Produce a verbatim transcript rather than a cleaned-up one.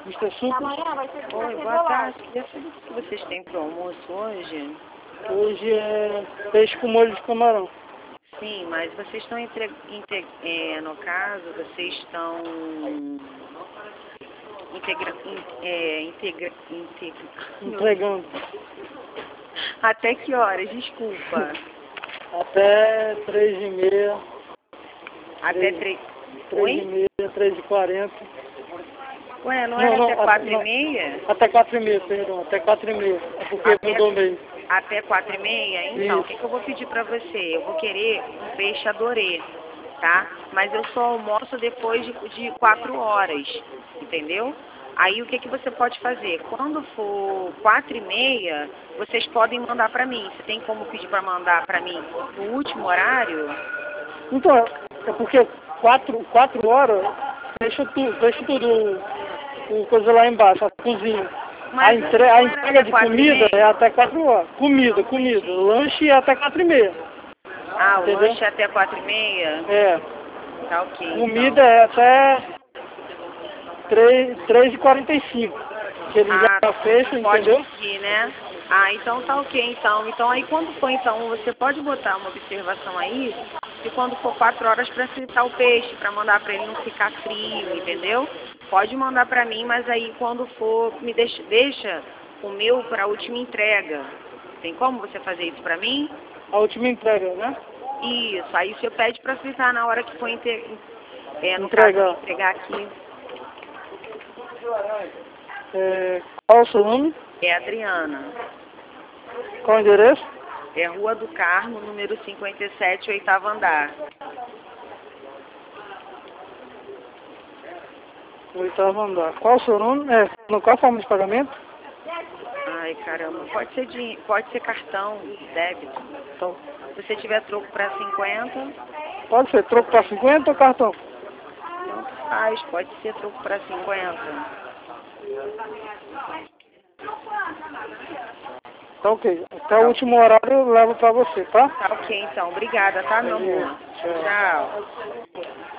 mister Sucos. Amanhã vai ser Oi, boa tarde. Queria saber o que vocês têm para o almoço hoje? Hoje é peixe com molho de camarão. Sim, mas vocês estão, entre, inte, é, no caso, vocês estão integra, in, é, integra, integra, Entregando. Até que horas? Desculpa. Até três e meia. Até três. Três e meia, três e quarenta. Ué, não Não, era não, até até- quatro e não. meia? Até quatro e meia, perdão. Até quatro e meia. É porque Até- mudou meio. Até quatro e meia? Então, o Isso. que, que eu vou pedir pra você? Eu vou querer um peixe adorê, tá? Mas eu só almoço depois de, de quatro horas, entendeu? Aí o que, que você pode fazer? Quando for quatro e meia, vocês podem mandar pra mim. Você tem como pedir pra mandar pra mim no último horário? Então, é porque quatro, quatro horas fecha tudo, fecha tudo o coisa lá embaixo, a cozinha. A, Mas entre, não a era entrega até de quatro e comida meia? é até quatro horas. Comida, comida. Lanche é até quatro e meia. Ah, o Entendeu? lanche é até quatro e meia? É. Tá ok, Comida então. é até três, três e quarenta e cinco. Que ele Ah, já fecha, pode entendeu? pedir, né? Ah, então tá ok, então. Então aí quando for, então, você pode botar uma observação aí, de quando for quatro horas para fritar o peixe, para mandar para ele não ficar frio, entendeu? Pode mandar para mim, mas aí quando for, me deixa, deixa o meu para a última entrega. Tem como você fazer isso para mim? A última entrega, né? Isso, aí o senhor pede para fritar na hora que for inte- é, no Entregar. caso, entregar aqui. É, qual é o seu nome? É Adriana. Qual o endereço? É Rua do Carmo, número cinquenta e sete, oitavo andar. Oitavo andar. Qual o seu nome? É, no qual forma de pagamento? Ai, caramba. Pode ser, de, pode ser cartão, débito. Então, Se você tiver troco para cinquenta, pode ser troco para cinquenta ou cartão? tanto faz. Pode ser troco para cinquenta. Tá ok. Até o último horário eu levo para você, tá? Tá ok, então. Obrigada, tá, meu amor? Tchau. Tchau.